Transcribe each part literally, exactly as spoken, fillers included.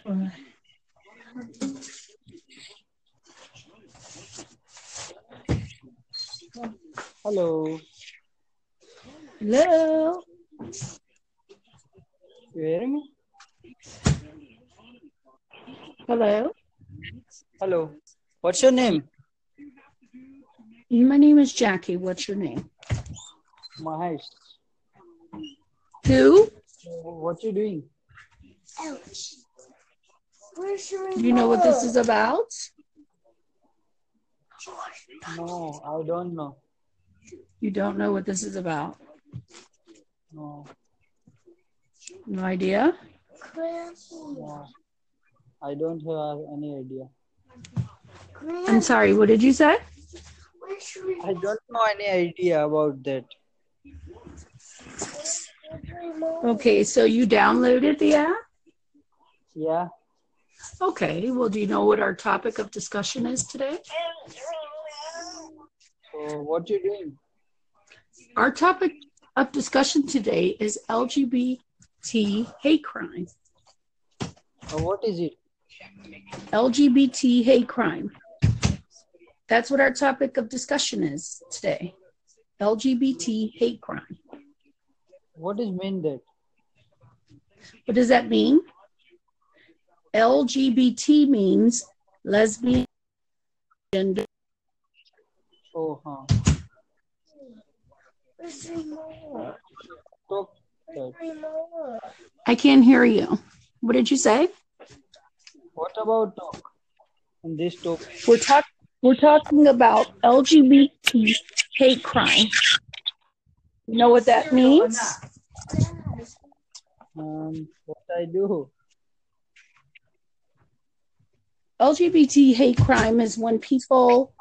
Hello. Hello. You hearing me? Hello. Hello. What's your name? My name is Jackie. What's your name? Mahesh. Who? What you doing? Do you know what this is about? No, I don't know. You don't know what this is about? No. No idea? No. I don't have any idea. I'm sorry, what did you say? I don't know any idea about that. Okay, so you downloaded the app? Yeah. Okay, well, do you know what our topic of discussion is today? So what you doing? Our topic of discussion today is L G B T hate crime. Uh, what is it? L G B T hate crime. That's what our topic of discussion is today. L G B T hate crime. What is mean that? What does that mean? L G B T means lesbian, gender. Oh, huh. Talk that. I can't hear you. What did you say? What about talk in this topic? We're talking. We're talking about L G B T hate crime. You know what that means? Um, what I do? L G B T hate crime is when people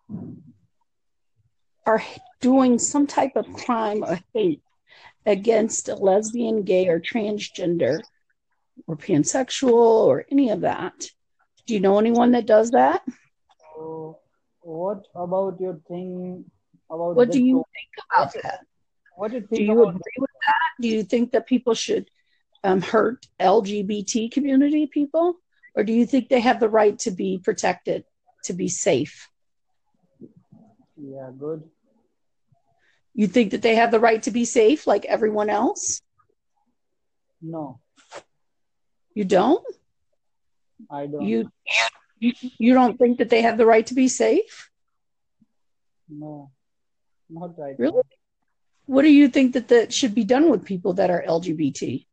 are doing some type of crime or hate against a lesbian, gay, or transgender, or pansexual, or any of that. Do you know anyone that does that? So, what about your thing about What the do you topic? think about that? What do you Do think you about agree with that? Do you think that people should um, hurt L G B T community people? Or do you think they have the right to be protected, to be safe? Yeah, good. You think that they have the right to be safe like everyone else? No, You don't? I don't. You, you you don't think that they have the right to be safe? No, not right Really? now. What do you think that that should be done with people that are L G B T?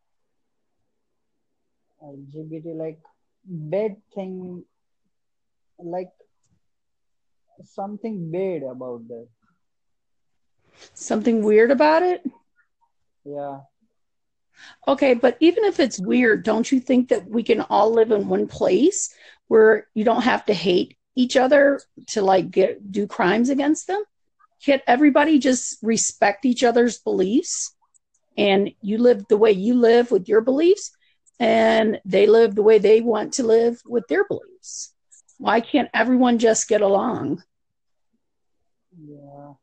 L G B T like bad thing, like something bad about that. Something weird about it? Yeah, Okay, but even if it's weird, don't you think that we can all live in one place where you don't have to hate each other to like get do crimes against them? Can't everybody just respect each other's beliefs and you live the way you live with your beliefs and they live the way they want to live with their beliefs? Why can't everyone just get along? yeah.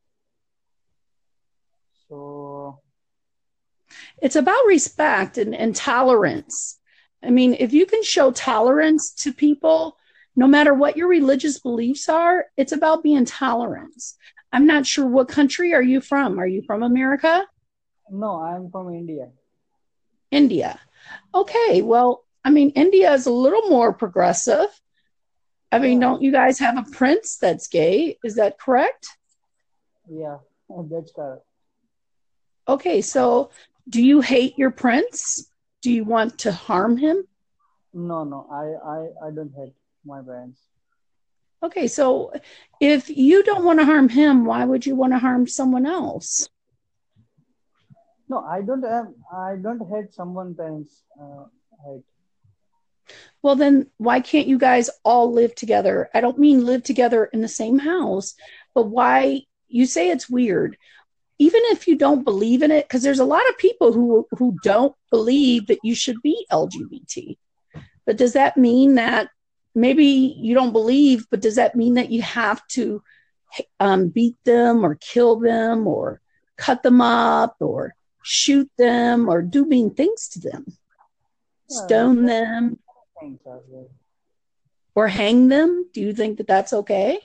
So It's about respect and, and tolerance. I mean, if you can show tolerance to people, no matter what your religious beliefs are, it's about being tolerant. I'm not sure, what country are you from? Are you from America? no, I'm from India. India. Okay, well, I mean, India is a little more progressive. I mean, Yeah, don't you guys have a prince that's gay? Is that correct? yeah, that's correct. Okay, so do you hate your prince? Do you want to harm him? No, no, I, I, I don't hate my parents. Okay, so if you don't want to harm him, why would you want to harm someone else? No, I don't have, I don't hate someone parents. Uh, hate. Well, then why can't you guys all live together? I don't mean live together in the same house, but why you say it's weird. Even if you don't believe in it, because there's a lot of people who who don't believe that you should be L G B T. But does that mean that maybe you don't believe, but does that mean that you have to um, beat them or kill them or cut them up or shoot them or do mean things to them, Yeah, stone that, them? things are there. Or hang them? Do you think that that's okay?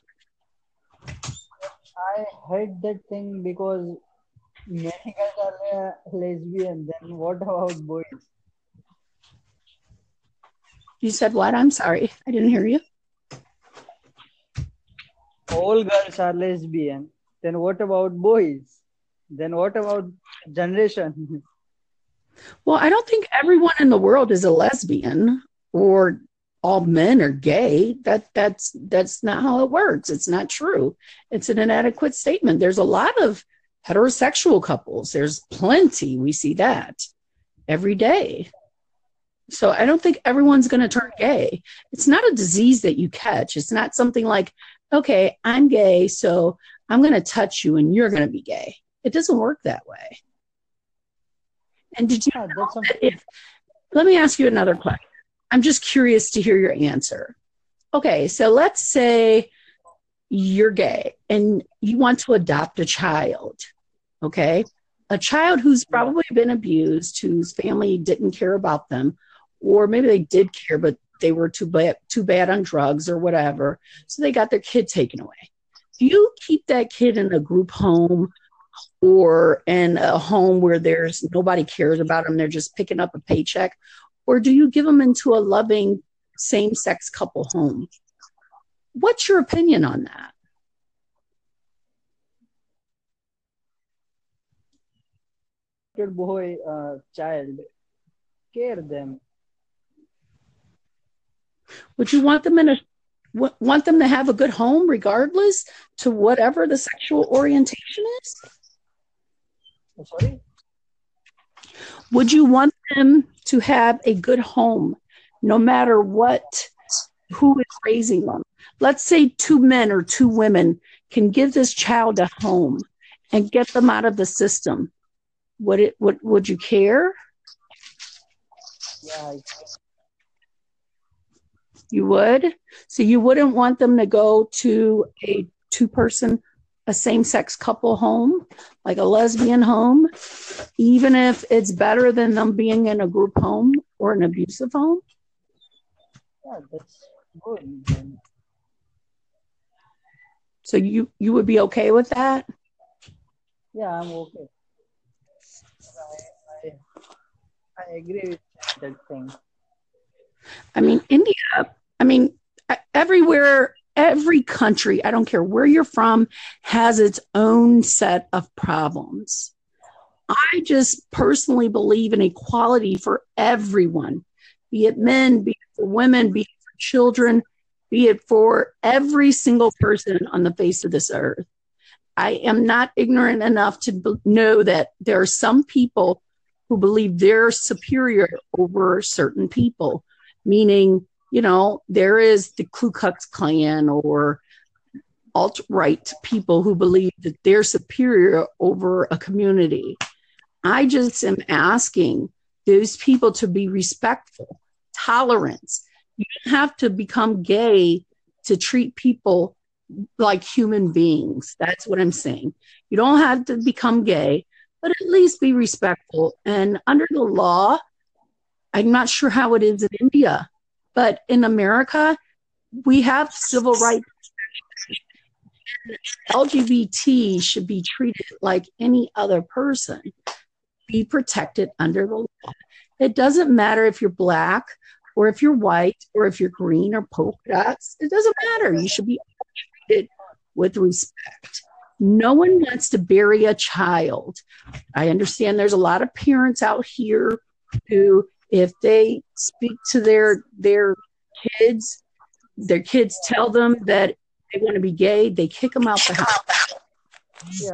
I hate that thing because many guys are uh, lesbian. Then what about boys? You said what? I'm sorry. I didn't hear you. All girls are lesbian. Then what about boys? Then what about generation? Well, I don't think everyone in the world is a lesbian or all men are gay. That that's that's not how it works. It's not true. It's an inadequate statement. There's a lot of heterosexual couples. There's plenty. We see that every day. So I don't think everyone's going to turn gay. It's not a disease that you catch. It's not something like, okay, I'm gay, so I'm going to touch you and you're going to be gay. It doesn't work that way. And did you Yeah, know that's that something. if, let me ask you another question. I'm just curious to hear your answer. Okay, so let's say you're gay and you want to adopt a child, okay? A child who's Yeah. probably been abused, whose family didn't care about them, or maybe they did care, but they were too bad, too bad on drugs or whatever, so they got their kid taken away. Do you keep that kid in a group home or in a home where there's nobody cares about them, they're just picking up a paycheck? Or do you give them into a loving same-sex couple home? What's your opinion on that? Good boy, uh, child, care them. Would you want them in a w- want them to have a good home regardless to whatever the sexual orientation is? Oh, sorry. Would you want them to have a good home no matter what, who is raising them? Let's say two men or two women can give this child a home and get them out of the system. Would it would would you care? Yeah, I- You would? So you wouldn't want them to go to a two person, a same sex couple home, like a lesbian home, even if it's better than them being in a group home or an abusive home? yeah, that's good. Then. So you you would be okay with that? Yeah, I'm okay. I, I, I agree with that thing. I mean, India, I mean, e- everywhere, every country, I don't care where you're from, has its own set of problems. I just personally believe in equality for everyone, be it men, be it for women, be it for children, be it for every single person on the face of this earth. I am not ignorant enough to b- know that there are some people who believe they're superior over certain people, meaning, you know, there is the Ku Klux Klan or alt-right people who believe that they're superior over a community. I just am asking those people to be respectful, tolerance. You don't have to become gay to treat people like human beings. That's what I'm saying. You don't have to become gay, but at least be respectful. And under the law, I'm not sure how it is in India, but in America, we have civil rights. L G B T should be treated like any other person, be protected under the law. It doesn't matter if you're black or if you're white or if you're green or polka dots. It doesn't matter. You should be treated with respect. No one wants to bury a child. I understand there's a lot of parents out here who, if they speak to their their kids, their kids tell them that they want to be gay, they kick them out the house. Yeah,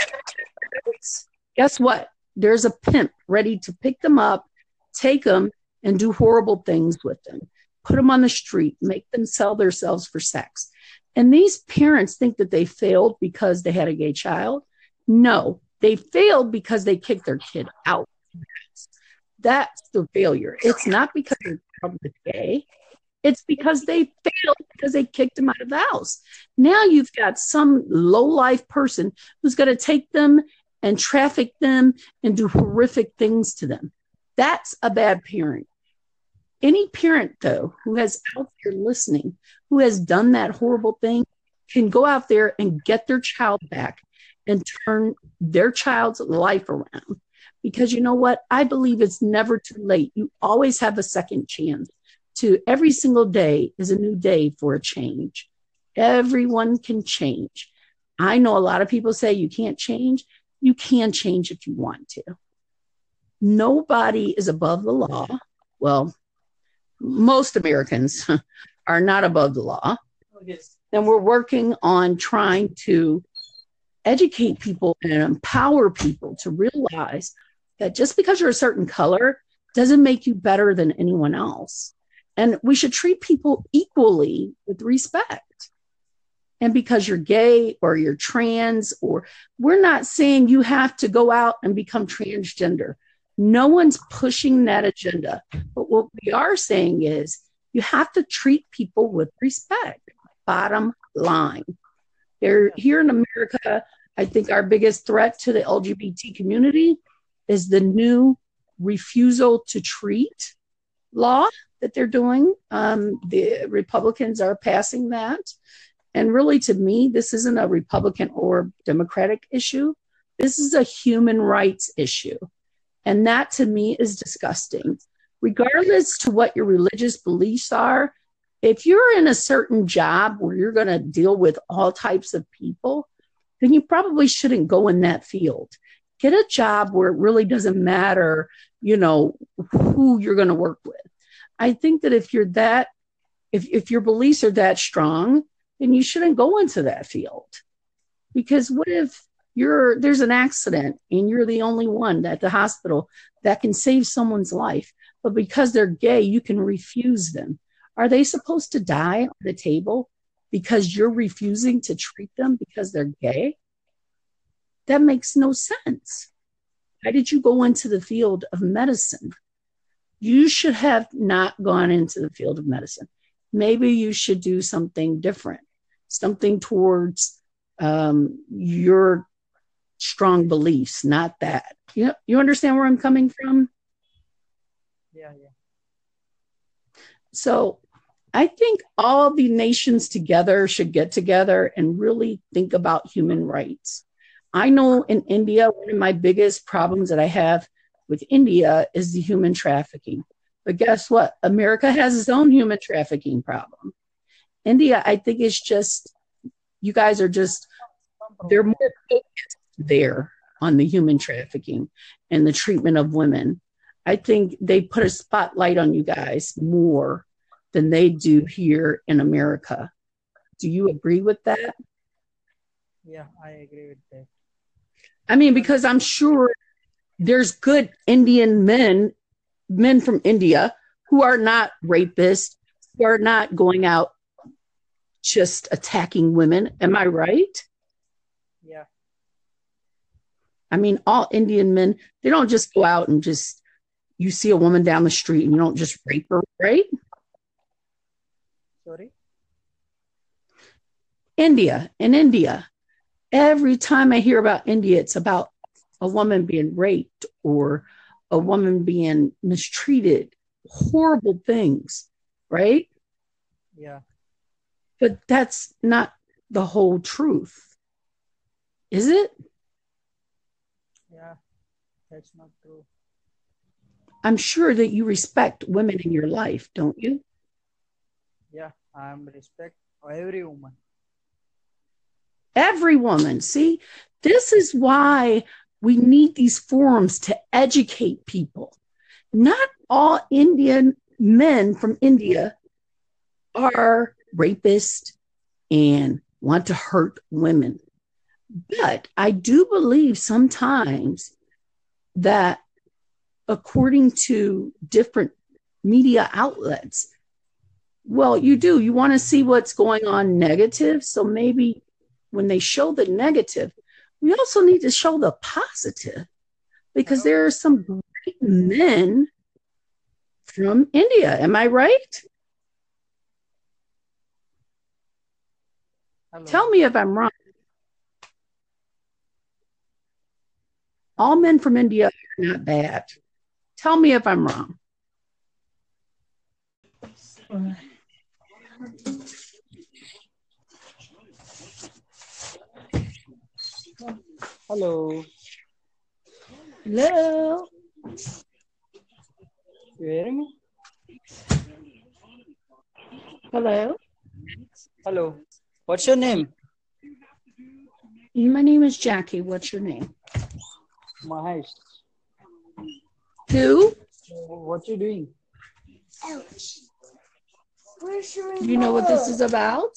Guess what? There's a pimp ready to pick them up, take them, and do horrible things with them. Put them on the street, make them sell themselves for sex. And these parents think that they failed because they had a gay child. No, they failed because they kicked their kid out. That's the failure. It's not because their child was gay. It's because they failed because they kicked him out of the house. Now you've got some low-life person who's going to take them and traffic them and do horrific things to them. That's a bad parent. Any parent, though, who has out there listening, who has done that horrible thing, can go out there and get their child back and turn their child's life around. Because you know what? I believe it's never too late. You always have a second chance. To every single day is a new day for a change. Everyone can change. I know a lot of people say you can't change. You can change if you want to. Nobody is above the law. Well, most Americans are not above the law. And we're working on trying to educate people and empower people to realize that just because you're a certain color doesn't make you better than anyone else. And we should treat people equally with respect. And because you're gay or you're trans, or we're not saying you have to go out and become transgender. No one's pushing that agenda. But what we are saying is you have to treat people with respect. Bottom line. They're here in America. I think our biggest threat to the L G B T community is the new refusal to treat law that they're doing. Um, the Republicans are passing that. And really, to me, this isn't a Republican or Democratic issue. This is a human rights issue. And that, to me, is disgusting. Regardless to what your religious beliefs are, if you're in a certain job where you're going to deal with all types of people, then you probably shouldn't go in that field. Get a job where it really doesn't matter, you know, who you're going to work with. I think that if you're that, if, if your beliefs are that strong, then you shouldn't go into that field. Because what if you're there's an accident and you're the only one at the hospital that can save someone's life, but because they're gay, you can refuse them? Are they supposed to die on the table because you're refusing to treat them because they're gay? That makes no sense. Why did you go into the field of medicine? You should have not gone into the field of medicine. Maybe you should do something different, something towards um, your strong beliefs, not that. You, you understand where I'm coming from? Yeah, yeah. So I think all the nations together should get together and really think about human rights. I know in India, one of my biggest problems that I have with India is the human trafficking. But guess what? America has its own human trafficking problem. India, I think, is just, you guys are just, they're more focused there on the human trafficking and the treatment of women. I think they put a spotlight on you guys more than they do here in America. Do you agree with that? Yeah, I agree with that. I mean, because I'm sure there's good Indian men, men from India, who are not rapists, who are not going out just attacking women. Am I right? Yeah. I mean, all Indian men, they don't just go out and just, you see a woman down the street and you don't just rape her, right? Sorry? India, in India, every time I hear about India, it's about a woman being raped or a woman being mistreated, horrible things, right? Yeah. But that's not the whole truth, is it? Yeah, that's not true. I'm sure that you respect women in your life, don't you? Yeah, I am respect every woman. Every woman. See, this is why we need these forums to educate people. Not all Indian men from India are rapists and want to hurt women. But I do believe sometimes that according to different media outlets, well, you do, you want to see what's going on negative. So maybe when they show the negative, we also need to show the positive, because there are some great men from India. Am I right? Hello. Tell me if I'm wrong. All men from India are not bad. Tell me if I'm wrong. Hello. Hello. You hearing me? Hello. Hello. What's your name? My name is Jackie. What's your name? Mahesh. Who? What you doing? Do you know what this is about?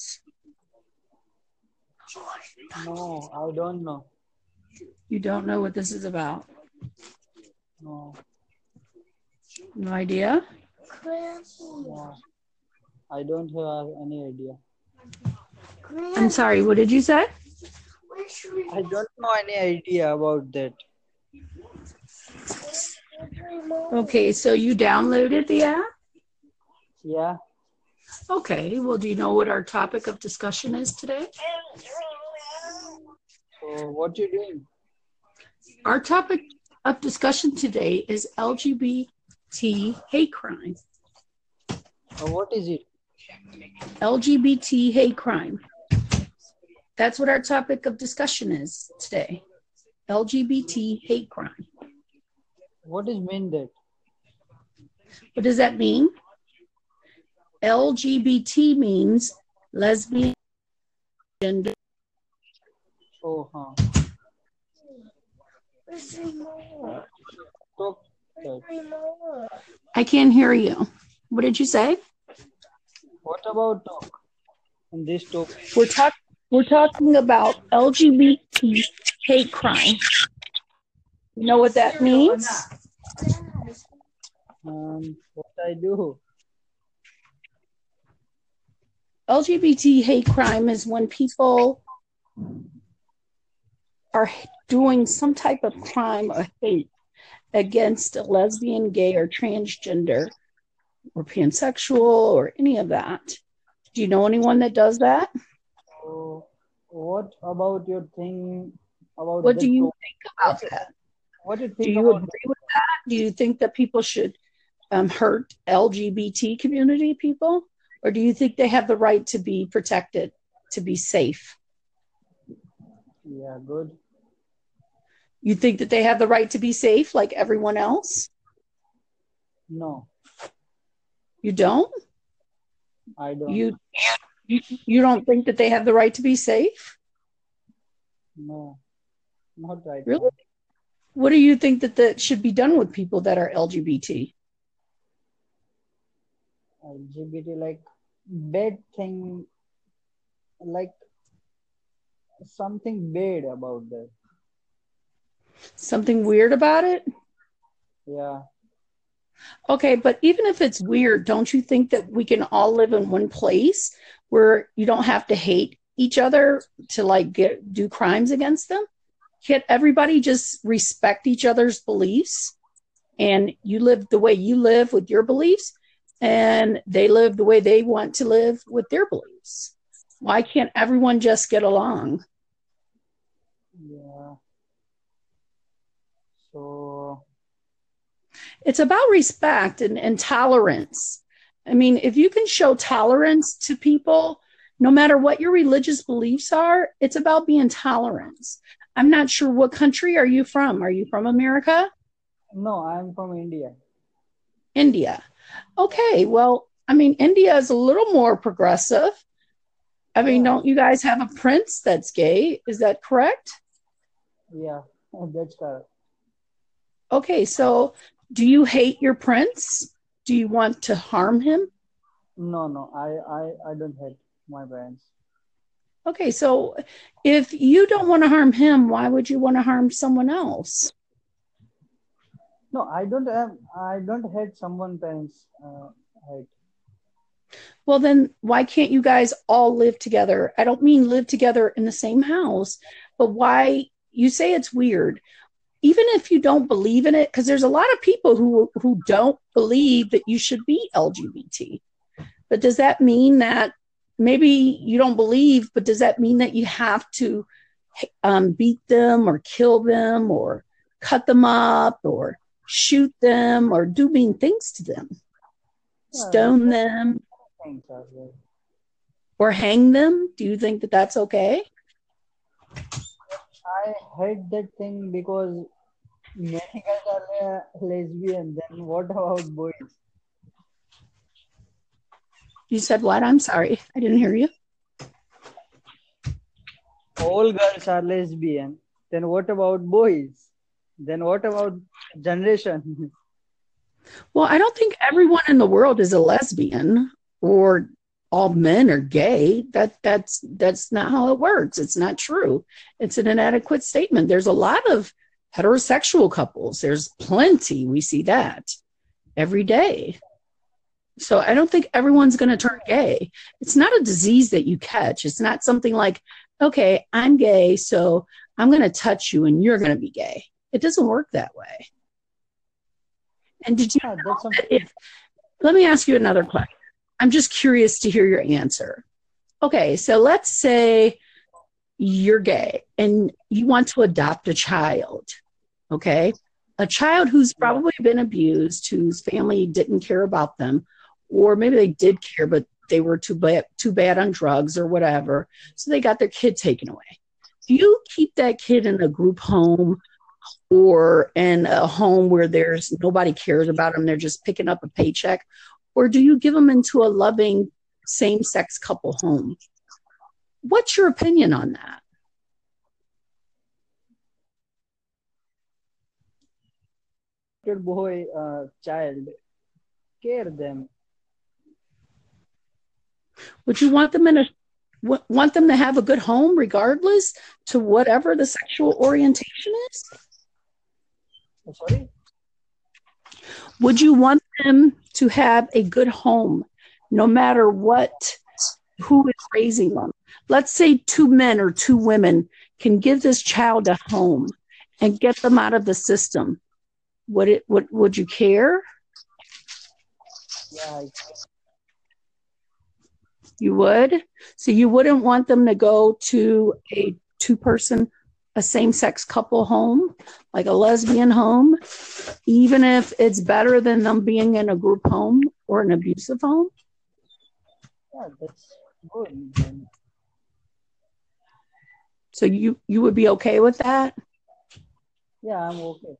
No, I don't know. You don't know what this is about? No. No idea? No. I don't have any idea. I'm sorry, what did you say? I don't know any idea about that. Okay, so you downloaded the app? Yeah. Okay, well, do you know what our topic of discussion is today? So what you doing? Our topic of discussion today is L G B T hate crime. Uh, what is it? L G B T hate crime. That's what our topic of discussion is today. L G B T hate crime. What is mean that? What does that mean? L G B T means lesbian, gender. Oh, huh. Talk that. I can't hear you. What did you say? What about talk in this topic? We're talking. We're talking about L G B T hate crime. You know what that means? Um, what I do? L G B T hate crime is when people are doing some type of crime or hate against a lesbian, gay, or transgender, or pansexual, or any of that. Do you know anyone that does that? So, what about your thing about What the do you topic? think about that? What do you Do think you about agree with that? Do you think that people should um, hurt L G B T community people? Or do you think they have the right to be protected, to be safe? Yeah, good. You think that they have the right to be safe like everyone else? No, You don't? I don't. You, you you don't think that they have the right to be safe? No, not right Really? now. What do you think that that should be done with people that are L G B T? L G B T, like bad thing, like something bad about that. Something weird about it? Yeah. Okay, but even if it's weird, don't you think that we can all live in one place where you don't have to hate each other to like get do crimes against them? Can't everybody just respect each other's beliefs and you live the way you live with your beliefs and they live the way they want to live with their beliefs? Why can't everyone just get along? Yeah. So, It's about respect and, and tolerance. I mean, if you can show tolerance to people, no matter what your religious beliefs are, it's about being tolerant. I'm not sure what country are you from? Are you from America? no, I'm from India. India. Okay, well, I mean, India is a little more progressive. I mean, Yeah. don't you guys have a prince that's gay? Is that correct? Yeah, that's correct. Okay, so do you hate your prince? Do you want to harm him? No, no, I, I, I don't hate my parents. Okay, so if you don't want to harm him, why would you want to harm someone else? No, I don't have, I don't hate someone parents. Uh, hate. Well, then why can't you guys all live together? I don't mean live together in the same house, but why you say it's weird. Even if you don't believe in it, because there's a lot of people who who don't believe that you should be L G B T. But does that mean that maybe you don't believe, but does that mean that you have to um, beat them or kill them or cut them up or shoot them or do mean things to them, Yeah, stone them? things are there. Or hang them? Do you think that that's okay? I hate that thing because many guys are le- lesbian. Then what about boys? You said what? I'm sorry. I didn't hear you. All girls are lesbian. Then what about boys? Then what about generation? Well, I don't think everyone in the world is a lesbian or all men are gay. That that's that's not how it works. It's not true. It's an inadequate statement. There's a lot of heterosexual couples. There's plenty. We see that every day. So I don't think everyone's going to turn gay. It's not a disease that you catch. It's not something like, okay, I'm gay, so I'm going to touch you and you're going to be gay. It doesn't work that way. And did you Yeah, know that's that something. if, let me ask you another question. I'm just curious to hear your answer. Okay, so let's say you're gay and you want to adopt a child, okay? A child who's Yeah, probably been abused, whose family didn't care about them, or maybe they did care, but they were too bad, too bad on drugs or whatever, so they got their kid taken away. Do you keep that kid in a group home or in a home where there's nobody cares about them, they're just picking up a paycheck? Or do you give them into a loving same-sex couple home? What's your opinion on that? good boy, uh, child, care them. Would you want them in a w- want them to have a good home regardless to whatever the sexual orientation is? Oh, sorry. Would you want them to have a good home no matter what, who is raising them? Let's say two men or two women can give this child a home and get them out of the system. Would it would would you care? Yeah, I- You would? So you wouldn't want them to go to a two person, a same sex couple home, like a lesbian home, even if it's better than them being in a group home or an abusive home? yeah, that's good. Then. So you you would be okay with that? Yeah, I'm okay.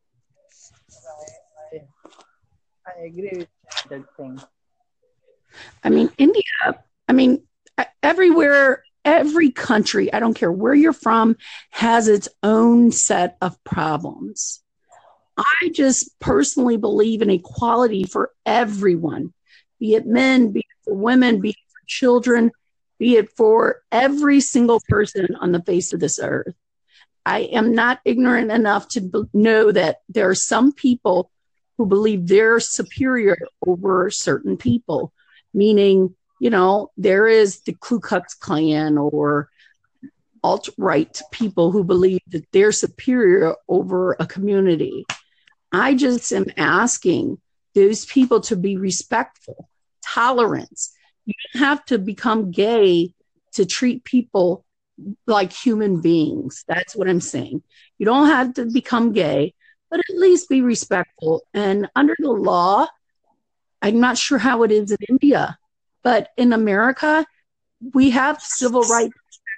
I, I, I agree with that thing. I mean, India, I mean, e- everywhere, every country, I don't care where you're from, has its own set of problems. I just personally believe in equality for everyone, be it men, be it for women, be it for children, be it for every single person on the face of this earth. I am not ignorant enough to b- know that there are some people who believe they're superior over certain people, meaning, you know, there is the Ku Klux Klan or alt-right people who believe that they're superior over a community. I just am asking those people to be respectful, tolerance. You don't have to become gay to treat people like human beings. That's what I'm saying. You don't have to become gay, but at least be respectful. And under the law, I'm not sure how it is in India, but in America, we have civil rights.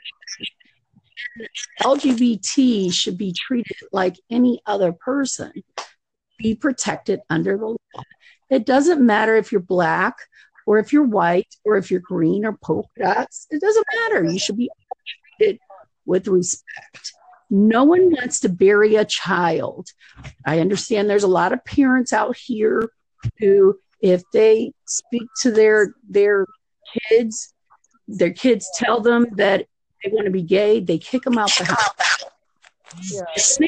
L G B T should be treated like any other person, be protected under the law. It doesn't matter if you're black or if you're white or if you're green or polka dots. It doesn't matter. You should be treated with respect. No one wants to bury a child. I understand there's a lot of parents out here who, if they speak to their their kids, their kids tell them that they want to be gay, they kick them out the house. Yeah,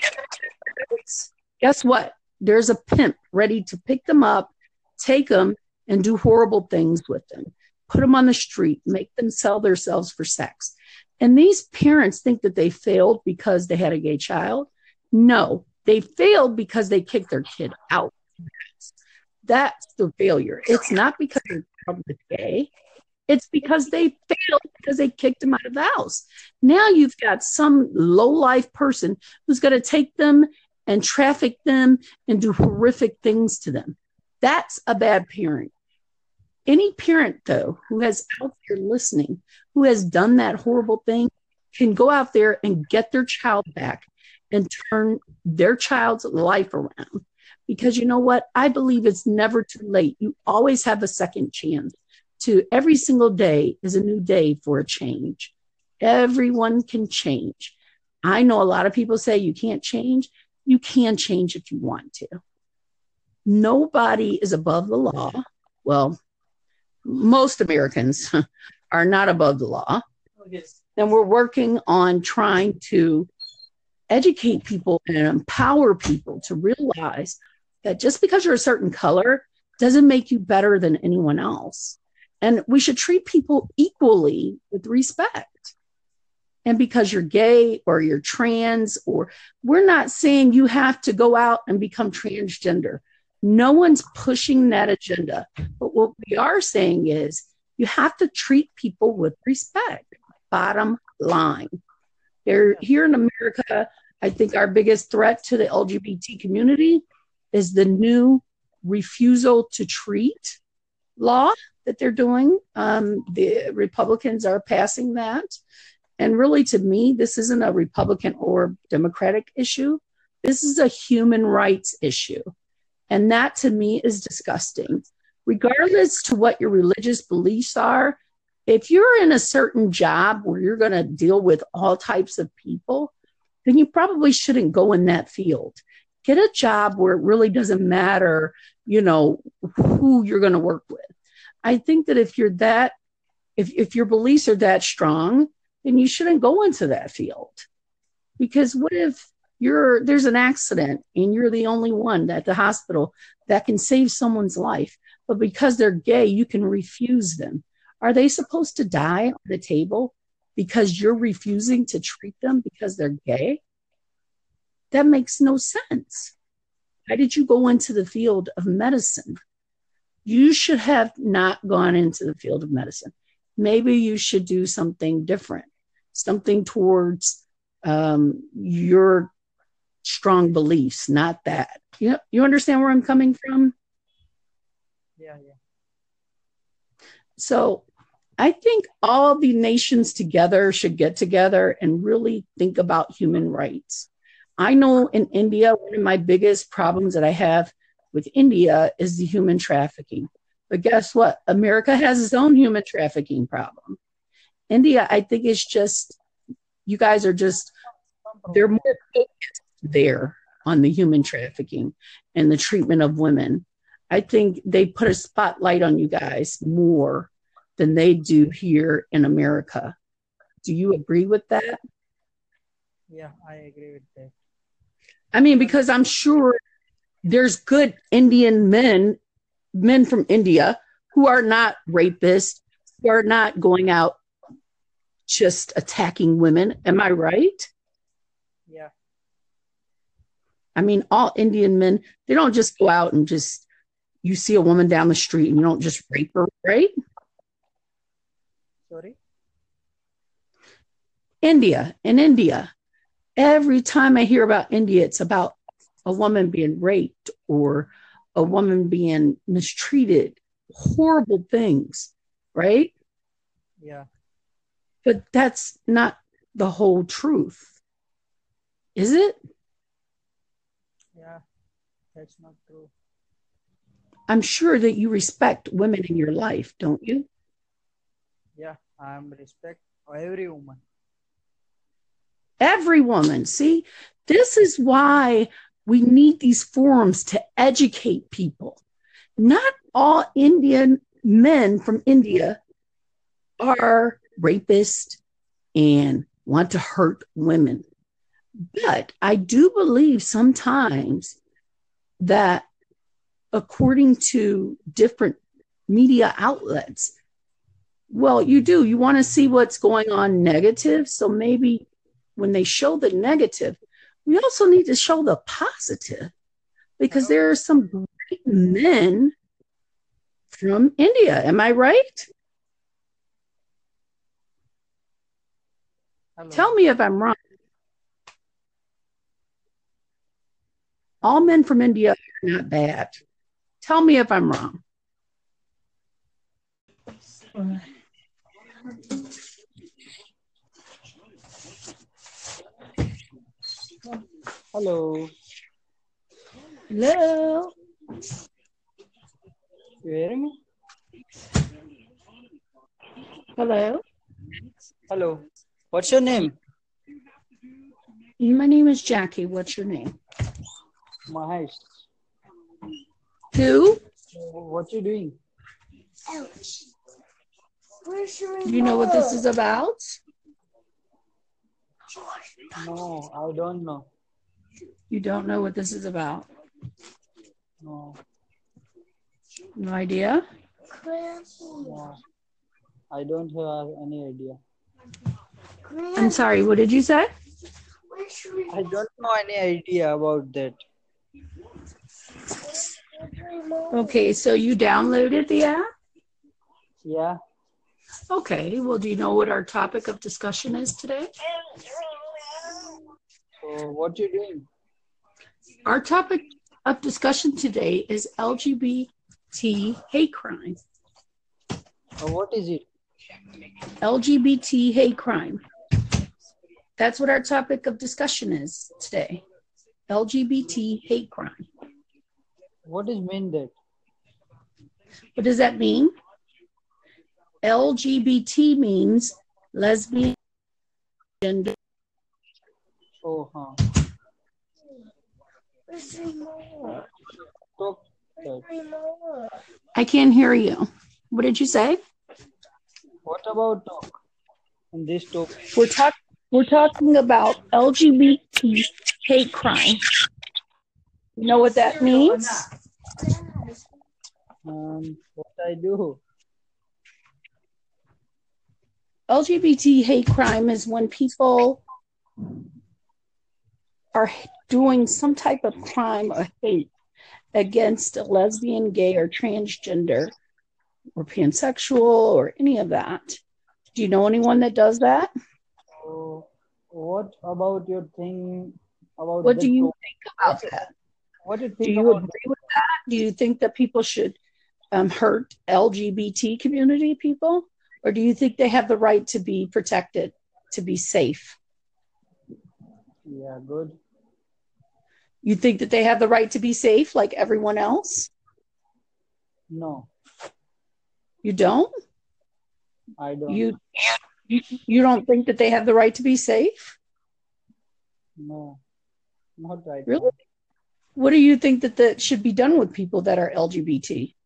Guess what? There's a pimp ready to pick them up, take them, and do horrible things with them. Put them on the street, make them sell themselves for sex. And these parents think that they failed because they had a gay child. No, they failed because they kicked their kid out. That's the failure. It's not because their child was gay. It's because they failed because they kicked them out of the house. Now you've got some low-life person who's going to take them and traffic them and do horrific things to them. That's a bad parent. Any parent, though, who has out there listening, who has done that horrible thing, can go out there and get their child back and turn their child's life around. Because you know what? I believe it's never too late. You always have a second chance. To every single day is a new day for a change. Everyone can change. I know a lot of people say you can't change. You can change if you want to. Nobody is above the law. Well, most Americans are not above the law. And we're working on trying to educate people and empower people to realize that just because you're a certain color doesn't make you better than anyone else. And we should treat people equally with respect. And because you're gay or you're trans, or we're not saying you have to go out and become transgender. No one's pushing that agenda. But what we are saying is you have to treat people with respect. Bottom line. They're here in America. I think our biggest threat to the L G B T community is the new refusal to treat law that they're doing. Um, the Republicans are passing that. And really, to me, this isn't a Republican or Democratic issue. This is a human rights issue. And that, to me, is disgusting. Regardless to what your religious beliefs are, if you're in a certain job where you're going to deal with all types of people, then you probably shouldn't go in that field. Get a job where it really doesn't matter, you know, who you're going to work with. I think that if you're that, if, if your beliefs are that strong, then you shouldn't go into that field. Because what if you're there's an accident and you're the only one at the hospital that can save someone's life, but because they're gay, you can refuse them? Are they supposed to die on the table because you're refusing to treat them because they're gay? That makes no sense. Why did you go into the field of medicine? You should have not gone into the field of medicine. Maybe you should do something different, something towards um, your strong beliefs, not that. You know, you understand where I'm coming from? Yeah, yeah. So I think all the nations together should get together and really think about human rights. I know in India, one of my biggest problems that I have with India is the human trafficking. But guess what? America has its own human trafficking problem. India, I think, is just, you guys are just, they're more focused there on the human trafficking and the treatment of women. I think they put a spotlight on you guys more than they do here in America. Do you agree with that? Yeah, I agree with that. I mean, because I'm sure there's good Indian men, men from India, who are not rapists, who are not going out just attacking women. Am I right? Yeah. I mean, all Indian men, they don't just go out and just, you see a woman down the street and you don't just rape her, right? Sorry? India, in India, every time I hear about India, it's about a woman being raped or a woman being mistreated, horrible things, right? Yeah. But that's not the whole truth, is it? Yeah, that's not true. I'm sure that you respect women in your life, don't you? Yeah, I am respect every woman. Every woman. See, this is why we need these forums to educate people. Not all Indian men from India are rapists and want to hurt women. But I do believe sometimes that according to different media outlets, well, you do, you want to see what's going on negative. So maybe when they show the negative, we also need to show the positive, because there are some great men from India. Am I right? Hello. Tell me if I'm wrong. All men from India are not bad. Tell me if I'm wrong. Hello. Hello. You hearing me? Hello. Hello. What's your name? My name is Jackie. What's your name? Mahesh. Who? What you doing? Do you know what this is about? No, I don't know. You don't know what this is about? No. No idea? No. I don't have any idea. I'm sorry, what did you say? I don't know any idea about that. Okay, so you downloaded the app? Yeah. Okay, well, do you know what our topic of discussion is today? So what you doing? Our topic of discussion today is L G B T hate crime. Uh, what is it? L G B T hate crime. That's what our topic of discussion is today. L G B T hate crime. What is mean that? What does that mean? L G B T means lesbian, gender. Oh, huh. Talk that. I can't hear you. What did you say? What about talk in this topic? We're talking. We're talking about L G B T hate crime. You know what that means? Um, what I do? L G B T hate crime is when people are doing some type of crime or hate against a lesbian, gay, or transgender, or pansexual, or any of that. Do you know anyone that does that? So, what about your thing about What the do you topic? think about that? What do you Do think you about agree with that? Do you think that people should um, hurt L G B T community people? Or do you think they have the right to be protected, to be safe? Yeah, good. You think that they have the right to be safe like everyone else? No, You don't? I don't. You, you you don't think that they have the right to be safe? No, not right Really? now. What do you think that that should be done with people that are L G B T?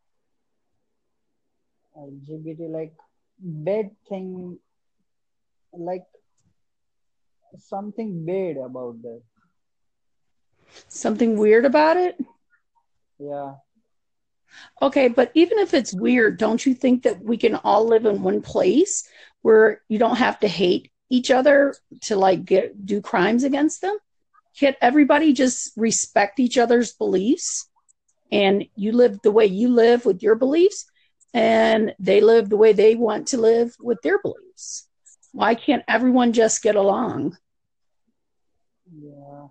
L G B T, like bad thing, like something bad about that. Something weird about it? Yeah. Okay, but even if it's weird, don't you think that we can all live in one place where you don't have to hate each other to like get do crimes against them? Can't everybody just respect each other's beliefs and you live the way you live with your beliefs and they live the way they want to live with their beliefs? Why can't everyone just get along? Yeah.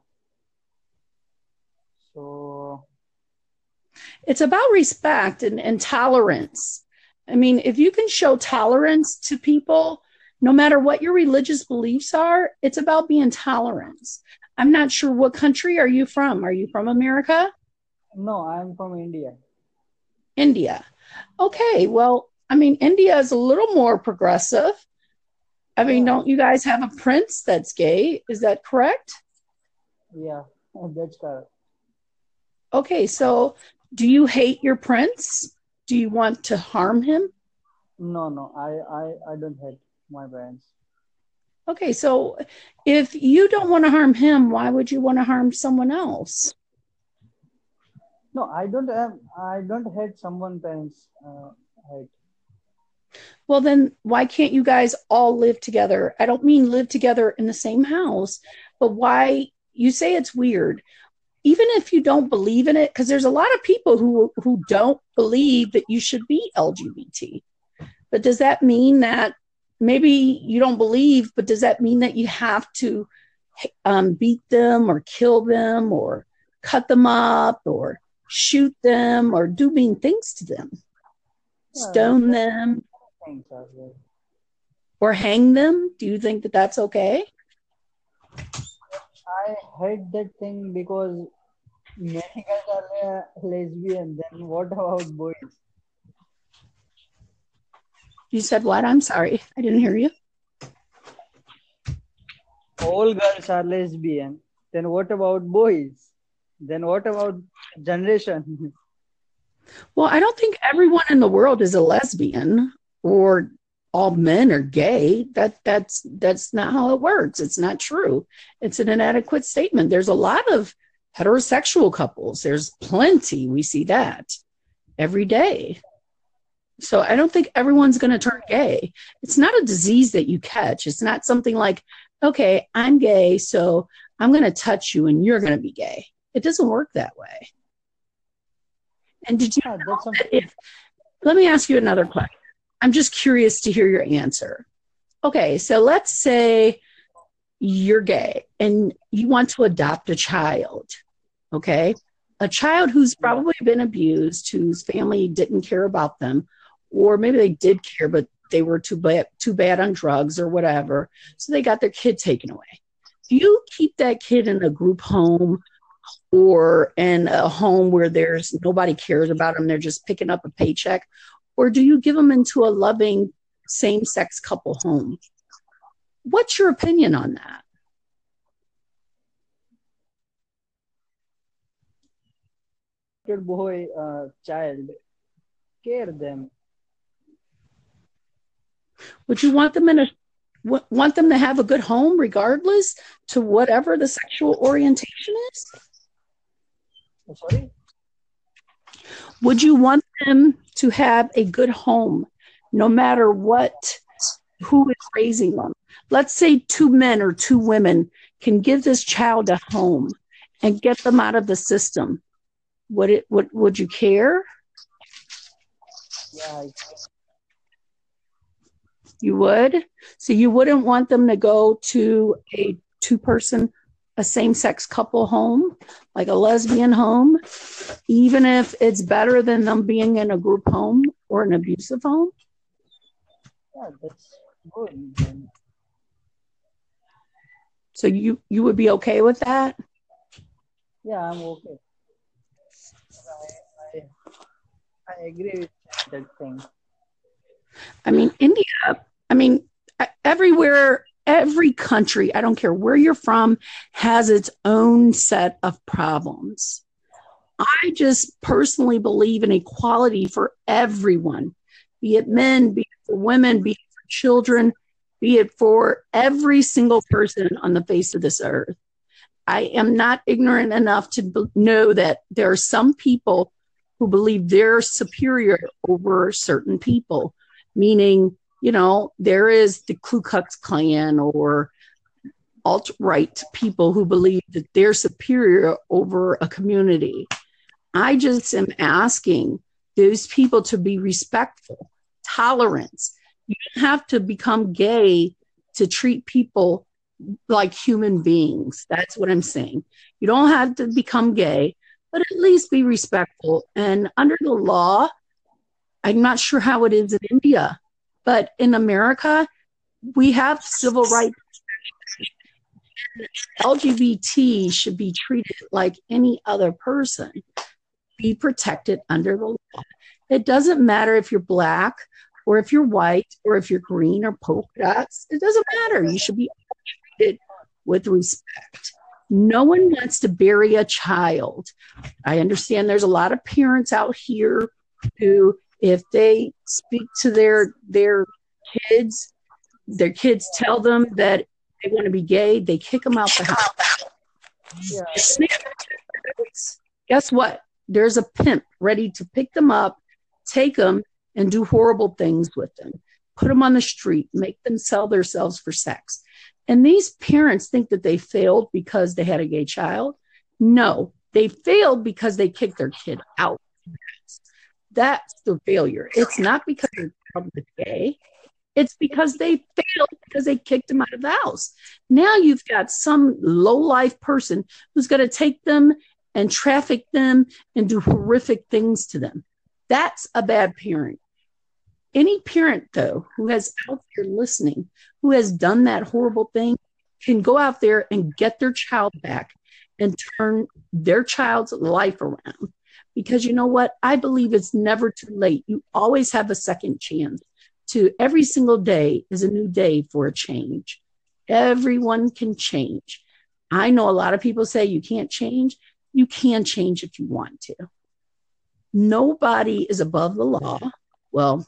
So, It's about respect and, and tolerance. I mean, if you can show tolerance to people, no matter what your religious beliefs are, it's about being tolerant. I'm not sure, what country are you from? Are you from America? no, I'm from India. India. Okay, well, I mean, India is a little more progressive. I mean, Yeah. don't you guys have a prince that's gay? Is that correct? Yeah, that's correct. Okay, so do you hate your prince? Do you want to harm him? No, no, I, I, I don't hate my parents. Okay, so if you don't want to harm him, why would you want to harm someone else? No, I don't have, I don't hate someone parents. Uh, hate. Well, then why can't you guys all live together? I don't mean live together in the same house, but why you say it's weird. Even if you don't believe in it, because there's a lot of people who who don't believe that you should be L G B T. But does that mean that maybe you don't believe, but does that mean that you have to um, beat them or kill them or cut them up or shoot them or do mean things to them, Yeah, stone that, them? things are there. Or hang them? Do you think that that's okay? I hate that thing because many girls are le- lesbian. Then what about boys? You said what? I'm sorry. I didn't hear you. All girls are lesbian. Then what about boys? Then what about generation? Well, I don't think everyone in the world is a lesbian or all men are gay. That that's that's not how it works. It's not true. It's an inadequate statement. There's a lot of heterosexual couples. There's plenty. We see that every day. So I don't think everyone's going to turn gay. It's not a disease that you catch. It's not something like, okay, I'm gay, so I'm going to touch you and you're going to be gay. It doesn't work that way. And did you Yeah, know that's that something. if, let me ask you another question. I'm just curious to hear your answer. Okay, so let's say you're gay and you want to adopt a child, okay? A child who's Yeah. probably been abused, whose family didn't care about them, or maybe they did care, but they were too bad, too bad on drugs or whatever, so they got their kid taken away. Do you keep that kid in a group home or in a home where there's nobody cares about them, they're just picking up a paycheck? Or do you give them into a loving same-sex couple home? What's your opinion on that? Good boy, uh, child, care them. Would you want them in a want them to have a good home regardless to whatever the sexual orientation is? Oh, sorry? Would you want them to have a good home no matter what, who is raising them? Let's say two men or two women can give this child a home and get them out of the system. Would it would would you care? Yeah, I- You would? So you wouldn't want them to go to a two-person, a same-sex couple home, like a lesbian home, even if it's better than them being in a group home or an abusive home? yeah, that's good. Then. So you you would be okay with that? Yeah, I'm okay. I, I, I agree with that thing. I mean, India, I mean, e- everywhere, every country, I don't care where you're from, has its own set of problems. I just personally believe in equality for everyone, be it men, be it for women, be it for children, be it for every single person on the face of this earth. I am not ignorant enough to b- know that there are some people who believe they're superior over certain people, meaning, you know, there is the Ku Klux Klan or alt-right people who believe that they're superior over a community. I just am asking those people to be respectful, tolerance. You don't have to become gay to treat people like human beings. That's what I'm saying. You don't have to become gay, but at least be respectful. And under the law, I'm not sure how it is in India, but in America, we have civil rights. L G B T should be treated like any other person, be protected under the law. It doesn't matter if you're black or if you're white or if you're green or polka dots. It doesn't matter. You should be treated with respect. No one wants to bury a child. I understand there's a lot of parents out here who, if they speak to their their kids, their kids tell them that they want to be gay, they kick them out the house. Yeah, Guess what? There's a pimp ready to pick them up, take them, and do horrible things with them. Put them on the street, make them sell themselves for sex. And these parents think that they failed because they had a gay child. No, they failed because they kicked their kid out. That's the failure. It's not because their child was gay. It's because they failed because they kicked him out of the house. Now you've got some low-life person who's going to take them and traffic them and do horrific things to them. That's a bad parent. any parent, though, who has out there listening, who has done that horrible thing, can go out there and get their child back and turn their child's life around. Because you know what? I believe it's never too late. You always have a second chance. To every single day is a new day for a change. Everyone can change. I know a lot of people say you can't change. You can change if you want to. Nobody is above the law. Well,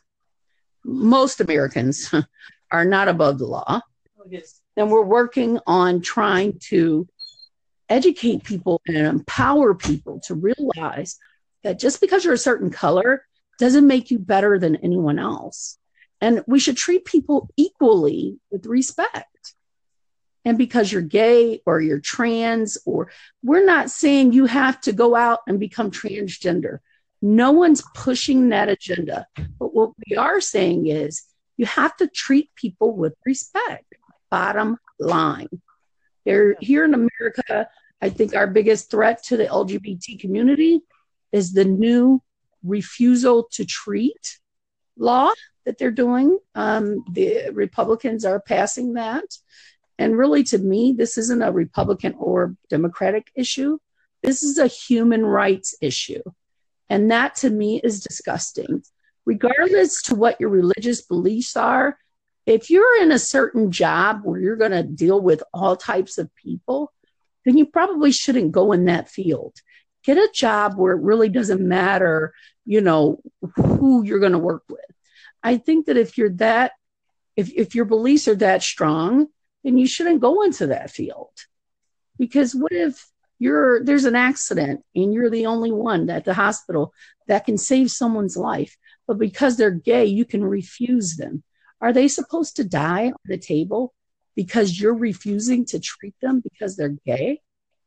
most Americans are not above the law. And we're working on trying to educate people and empower people to realize that just because you're a certain color doesn't make you better than anyone else. And we should treat people equally with respect. And because you're gay or you're trans, or we're not saying you have to go out and become transgender. No one's pushing that agenda. But what we are saying is you have to treat people with respect. Bottom line. They're here in America. I think our biggest threat to the L G B T community is the new refusal to treat law that they're doing. Um, the Republicans are passing that. And really, to me, this isn't a Republican or Democratic issue. This is a human rights issue. And that, to me, is disgusting. Regardless to what your religious beliefs are, if you're in a certain job where you're going to deal with all types of people, then you probably shouldn't go in that field. Get a job where it really doesn't matter, you know, who you're going to work with. I think that if you're that, if, if your beliefs are that strong, then you shouldn't go into that field. Because what if you're there's an accident and you're the only one at the hospital that can save someone's life, but because they're gay, you can refuse them? Are they supposed to die on the table because you're refusing to treat them because they're gay?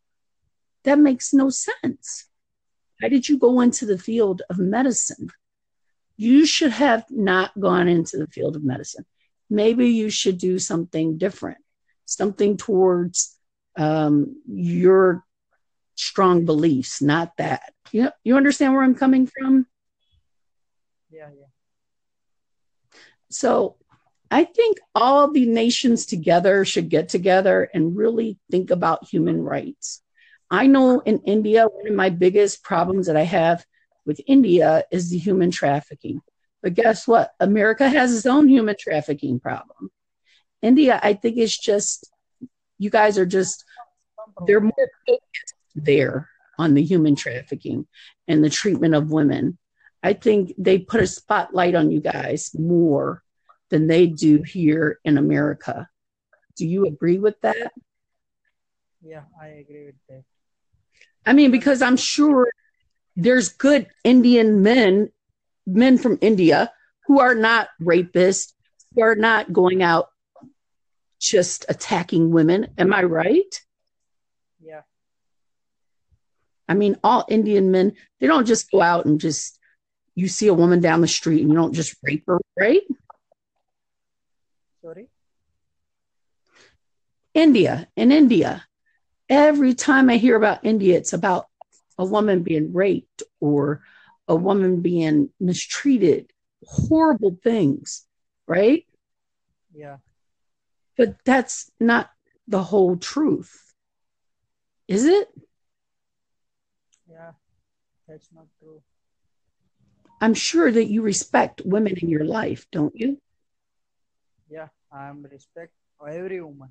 That makes no sense. Why did you go into the field of medicine? You should have not gone into the field of medicine. Maybe you should do something different, something towards um, your strong beliefs, not that. You know, you understand where I'm coming from? Yeah, yeah. So I think all the nations together should get together and really think about human rights. I know in India, one of my biggest problems that I have with India is the human trafficking. But guess what? America has its own human trafficking problem. India, I think it's just, you guys are just, they're more focused there on the human trafficking and the treatment of women. I think they put a spotlight on you guys more than they do here in America. Do you agree with that? Yeah, I agree with that. I mean, because I'm sure there's good Indian men, men from India, who are not rapists, who are not going out just attacking women. Am I right? Yeah. I mean, all Indian men, they don't just go out and just, you see a woman down the street and you don't just rape her, right? Sorry? India, in India, every time I hear about India, it's about a woman being raped or a woman being mistreated, horrible things, right? Yeah. But that's not the whole truth, is it? Yeah, that's not true. I'm sure that you respect women in your life, don't you? Yeah, I am respect every woman.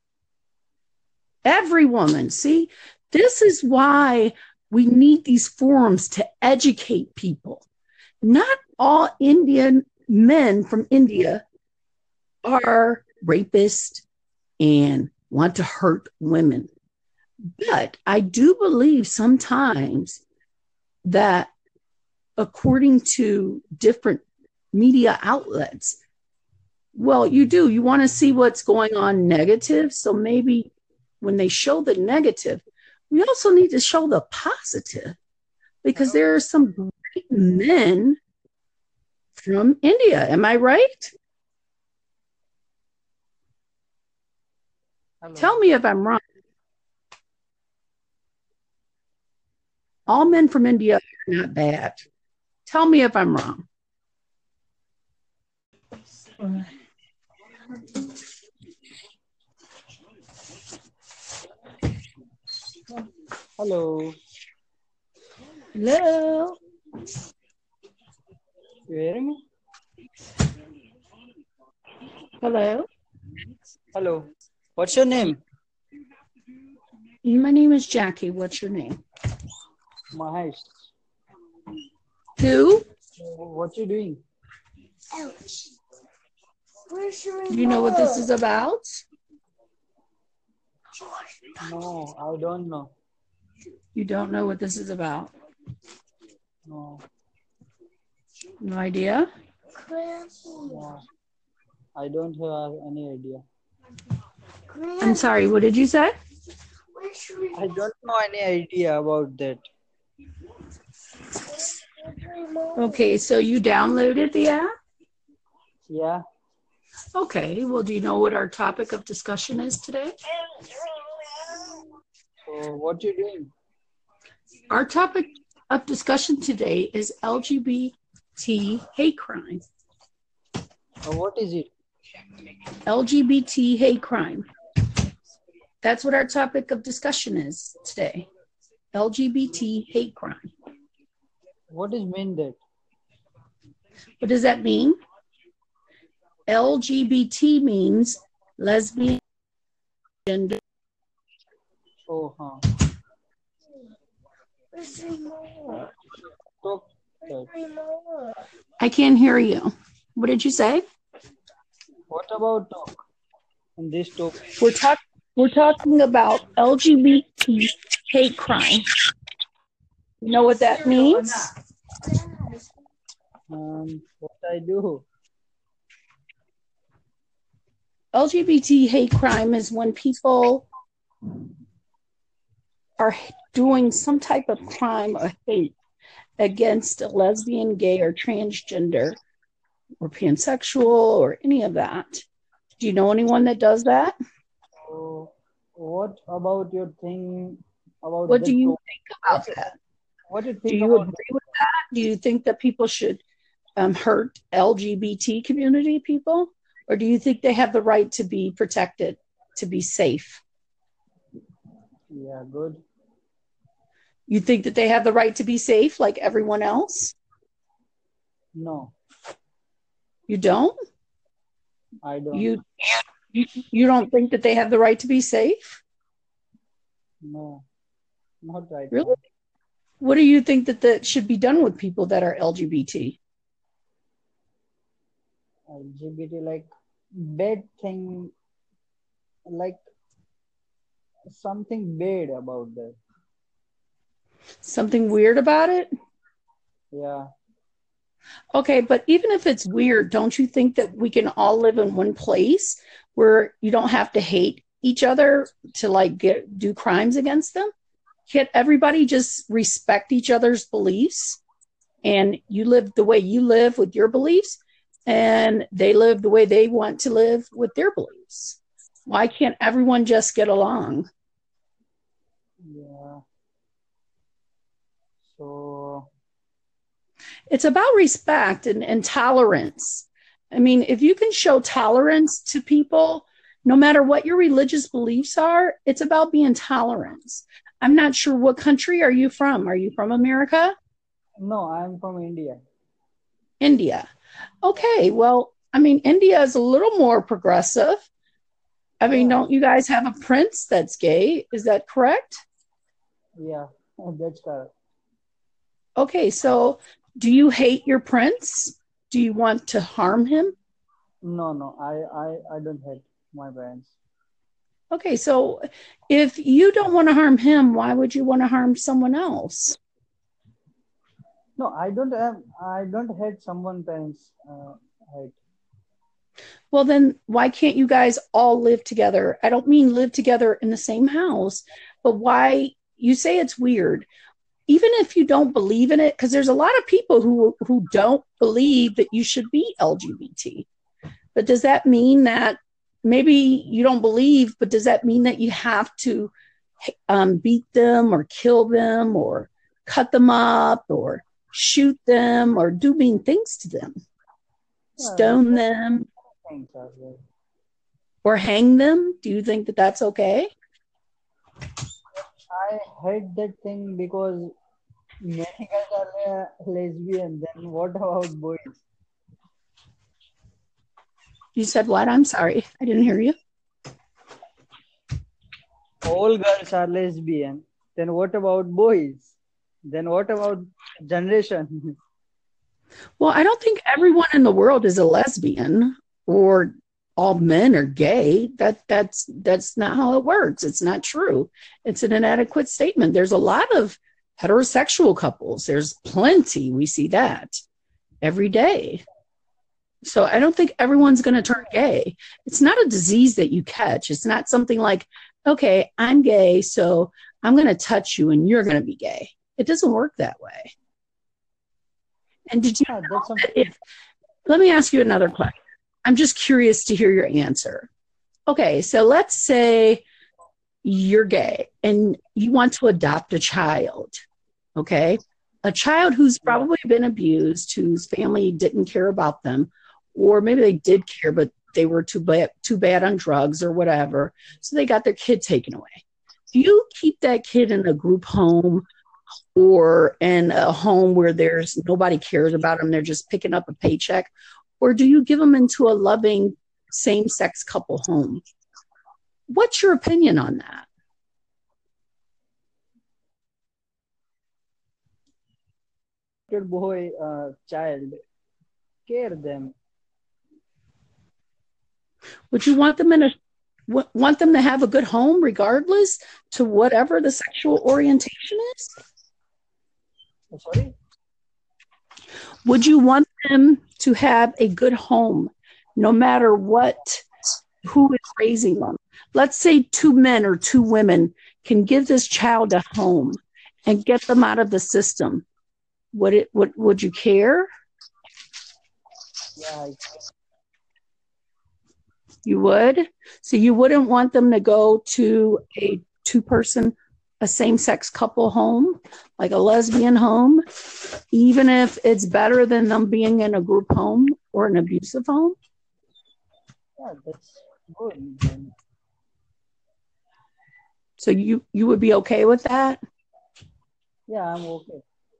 Every woman. See, this is why we need these forums to educate people. Not all Indian men from India are rapists and want to hurt women. But I do believe sometimes that according to different media outlets, well, you do, you want to see what's going on negative. So maybe when they show the negative, we also need to show the positive, because there are some great men from India. Am I right? Hello. Tell me if I'm wrong. All men from India are not bad. Tell me if I'm wrong. Hello. Hello. You hearing me? Hello. Hello. What's your name? My name is Jackie. What's your name? Mahesh. Who? What you doing? Do you know what this is about? No, I don't know. You don't know what this is about? No. No idea? No. I don't have any idea. I'm sorry, what did you say? I don't know any idea about that. Okay, so you downloaded the app? Yeah. Okay, well, do you know what our topic of discussion is today? So what you doing? Our topic of discussion today is L G B T hate crime. Uh, what is it? L G B T hate crime. That's what our topic of discussion is today. L G B T hate crime. What is mean that? What does that mean? L G B T means lesbian, gender. Oh, huh. Talk that. I can't hear you. What did you say? What about talk in this topic? We're talking. We're talking about L G B T hate crime. You know what that means? Um, what I do? L G B T hate crime is when people are doing some type of crime or hate against a lesbian, gay, or transgender, or pansexual, or any of that. Do you know anyone that does that? So, what about your thing about What the do you topic? think about that? What do you Do think you about agree with that? Do you think that people should um, hurt L G B T community people? Or do you think they have the right to be protected, to be safe? Yeah, good. You think that they have the right to be safe like everyone else? No, You don't? I don't. You, you you don't think that they have the right to be safe? No, not right Really? now. What do you think that that should be done with people that are L G B T? L G B T, like bad thing, like something bad about that. Something weird about it? Yeah. Okay, but even if it's weird, don't you think that we can all live in one place where you don't have to hate each other to like get do crimes against them? Can't everybody just respect each other's beliefs and you live the way you live with your beliefs and they live the way they want to live with their beliefs? Why can't everyone just get along? Yeah. So, It's about respect and, and tolerance. I mean, if you can show tolerance to people, no matter what your religious beliefs are, it's about being tolerant. I'm not sure, what country are you from? Are you from America? no, I'm from India. India. Okay, well, I mean, India is a little more progressive. I mean, Yeah. don't you guys have a prince that's gay? Is that correct? Yeah, that's correct. Okay, so do you hate your prince? Do you want to harm him? No, no, I, I, I don't hate my parents. Okay, so if you don't want to harm him, why would you want to harm someone else? No, I don't have, I don't hate someone parents. Uh, hate. Well, then why can't you guys all live together? I don't mean live together in the same house, but why you say it's weird. Even if you don't believe in it, because there's a lot of people who who don't believe that you should be L G B T. But does that mean that maybe you don't believe, but does that mean that you have to um, beat them or kill them or cut them up or shoot them or do mean things to them, Yeah, stone them? things are there. Or hang them? Do you think that that's okay? I hate that thing because many guys are uh, lesbian. Then what about boys? You said what? I'm sorry. I didn't hear you. All girls are lesbian. Then what about boys? Then what about generation? Well, I don't think everyone in the world is a lesbian or all men are gay. That that's that's not how it works. It's not true. It's an inadequate statement. There's a lot of heterosexual couples. There's plenty. We see that every day. So I don't think everyone's going to turn gay. It's not a disease that you catch. It's not something like, okay, I'm gay, so I'm going to touch you and you're going to be gay. It doesn't work that way. And did you Yeah, know that's that something. if, let me ask you another question. I'm just curious to hear your answer. Okay, so let's say you're gay and you want to adopt a child, okay? A child who's Yeah, probably been abused, whose family didn't care about them, or maybe they did care, but they were too bad, too bad on drugs or whatever, so they got their kid taken away. Do you keep that kid in a group home or in a home where there's nobody cares about them, they're just picking up a paycheck, or do you give them into a loving same-sex couple home? What's your opinion on that? good boy, uh, child, care them. Would you want them in a w- want them to have a good home regardless to whatever the sexual orientation is? Oh, sorry. Would you want them to have a good home no matter what, who is raising them? Let's say two men or two women can give this child a home and get them out of the system. Would it would would you care? Yeah, I- You would? So you wouldn't want them to go to a two person, a same sex couple home, like a lesbian home, even if it's better than them being in a group home or an abusive home? yeah, that's good. Then. So you you would be okay with that? Yeah, I'm okay.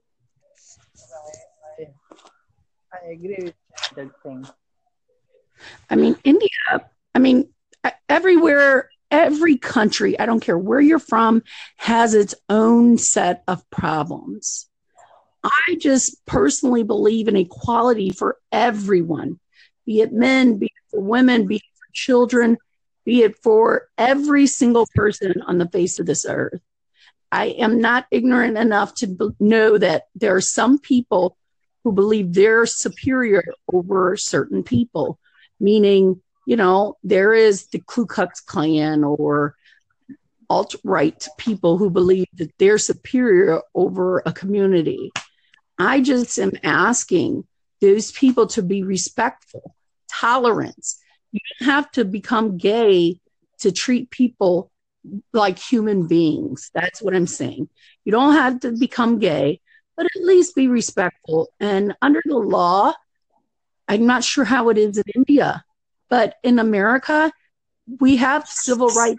I, I, I agree with that thing. I mean, India, I mean, e- everywhere, every country, I don't care where you're from, has its own set of problems. I just personally believe in equality for everyone, be it men, be it for women, be it for children, be it for every single person on the face of this earth. I am not ignorant enough to b- know that there are some people who believe they're superior over certain people, meaning, you know, there is the Ku Klux Klan or alt-right people who believe that they're superior over a community. I just am asking those people to be respectful, tolerance. You don't have to become gay to treat people like human beings. That's what I'm saying. You don't have to become gay, but at least be respectful. And under the law, I'm not sure how it is in India, but in America, we have civil rights.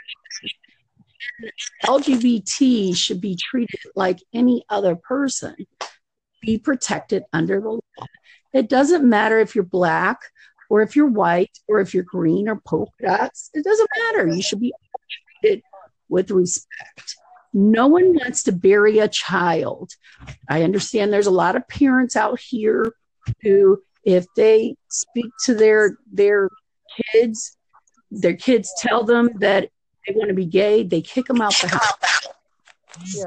L G B T should be treated like any other person, be protected under the law. It doesn't matter if you're black or if you're white or if you're green or polka dots. It doesn't matter. You should be treated with respect. No one wants to bury a child. I understand there's a lot of parents out here who, if they speak to their their kids, their kids tell them that they want to be gay, they kick them out the house. Yeah,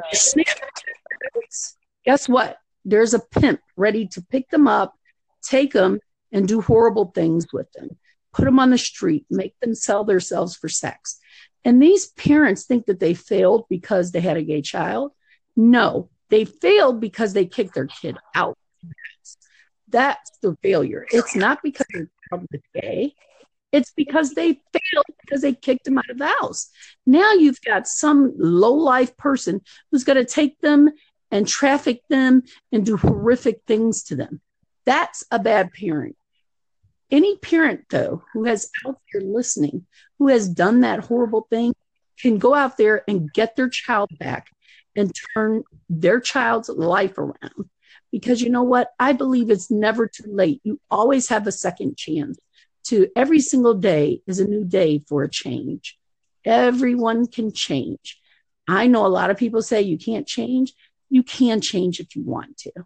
Guess what? There's a pimp ready to pick them up, take them, and do horrible things with them. Put them on the street, make them sell themselves for sex. And these parents think that they failed because they had a gay child. No, they failed because they kicked their kid out. That's the failure. It's not because their child was gay. It's because they failed because they kicked him out of the house. Now you've got some low-life person who's going to take them and traffic them and do horrific things to them. That's a bad parent. Any parent, though, who has out there listening, who has done that horrible thing, can go out there and get their child back and turn their child's life around. Because you know what? I believe it's never too late. You always have a second chance. To every single day is a new day for a change. Everyone can change. I know a lot of people say you can't change. You can change if you want to.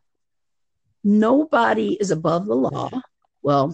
Nobody is above the law. Well,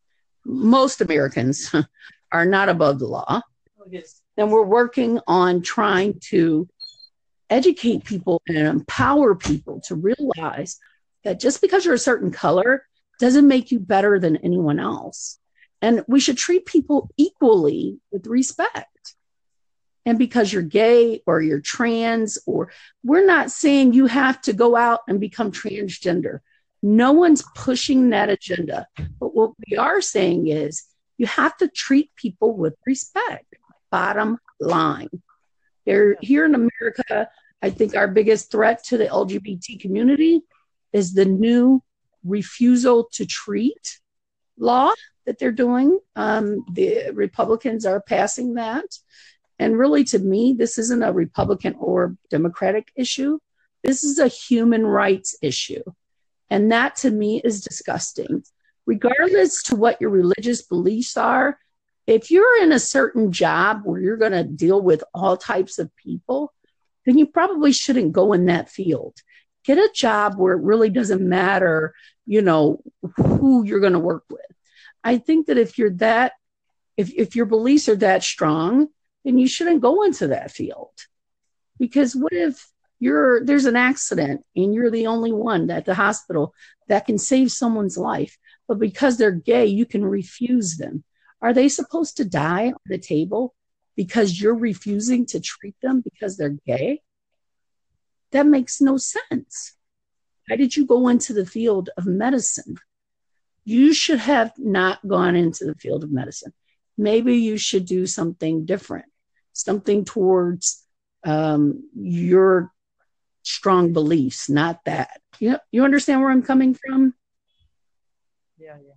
most Americans are not above the law. And we're working on trying to educate people and empower people to realize that just because you're a certain color doesn't make you better than anyone else. And we should treat people equally with respect. And because you're gay or you're trans, or we're not saying you have to go out and become transgender. No one's pushing that agenda. But what we are saying is you have to treat people with respect. Bottom line. They're here in America. I think our biggest threat to the L G B T community is the new refusal to treat law that they're doing. Um, the Republicans are passing that. And really, to me, this isn't a Republican or Democratic issue. This is a human rights issue. And that, to me, is disgusting. Regardless to what your religious beliefs are, if you're in a certain job where you're going to deal with all types of people, then you probably shouldn't go in that field. Get a job where it really doesn't matter, you know, who you're going to work with. I think that if you're that, if, if your beliefs are that strong, then you shouldn't go into that field. Because what if you're there's an accident and you're the only one at the hospital that can save someone's life, but because they're gay, you can refuse them? Are they supposed to die on the table because you're refusing to treat them because they're gay? That makes no sense. Why did you go into the field of medicine? You should have not gone into the field of medicine. Maybe you should do something different, something towards um, your strong beliefs, not that. You, you understand where I'm coming from? Yeah, yeah.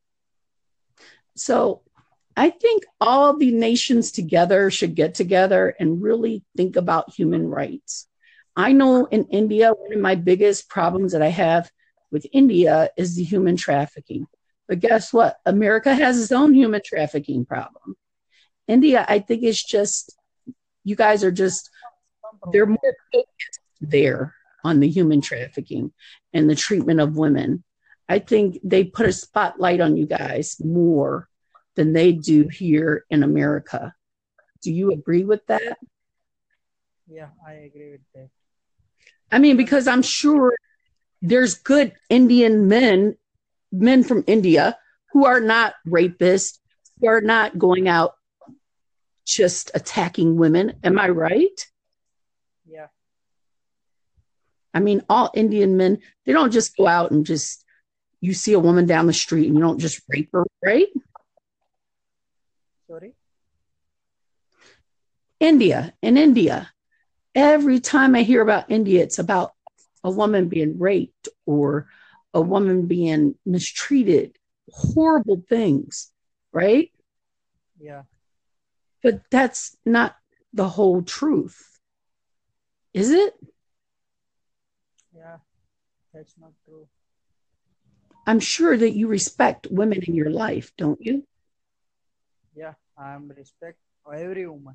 So I think all the nations together should get together and really think about human rights. I know in India, one of my biggest problems that I have with India is the human trafficking. But guess what? America has its own human trafficking problem. India, I think, is just, you guys are just, they're more focused there on the human trafficking and the treatment of women. I think they put a spotlight on you guys more than they do here in America. Do you agree with that? Yeah, I agree with that. I mean, because I'm sure there's good Indian men, men from India, who are not rapists, who are not going out just attacking women. Am I right? Yeah. I mean, all Indian men, they don't just go out and just, you see a woman down the street and you don't just rape her, right? Sorry? India, in India, every time I hear about India, it's about a woman being raped or a woman being mistreated, horrible things, right? Yeah. But that's not the whole truth, is it? Yeah, that's not true. I'm sure that you respect women in your life, don't you? Yeah, I am respect every woman.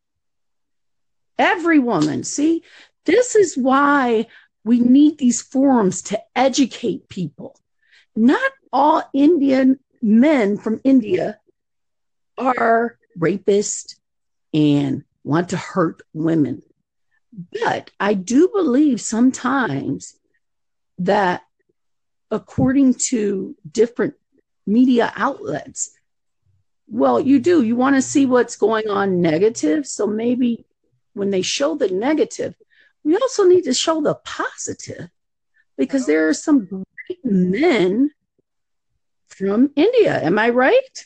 Every woman. See, this is why we need these forums to educate people. Not all Indian men from India are rapists and want to hurt women. But I do believe sometimes that according to different media outlets, well, you do, you want to see what's going on negative. So maybe when they show the negative, we also need to show the positive, because there are some great men from India. Am I right?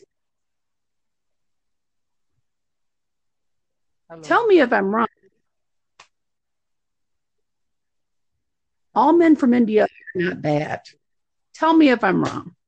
Hello. Tell me if I'm wrong. All men from India are not bad. Tell me if I'm wrong.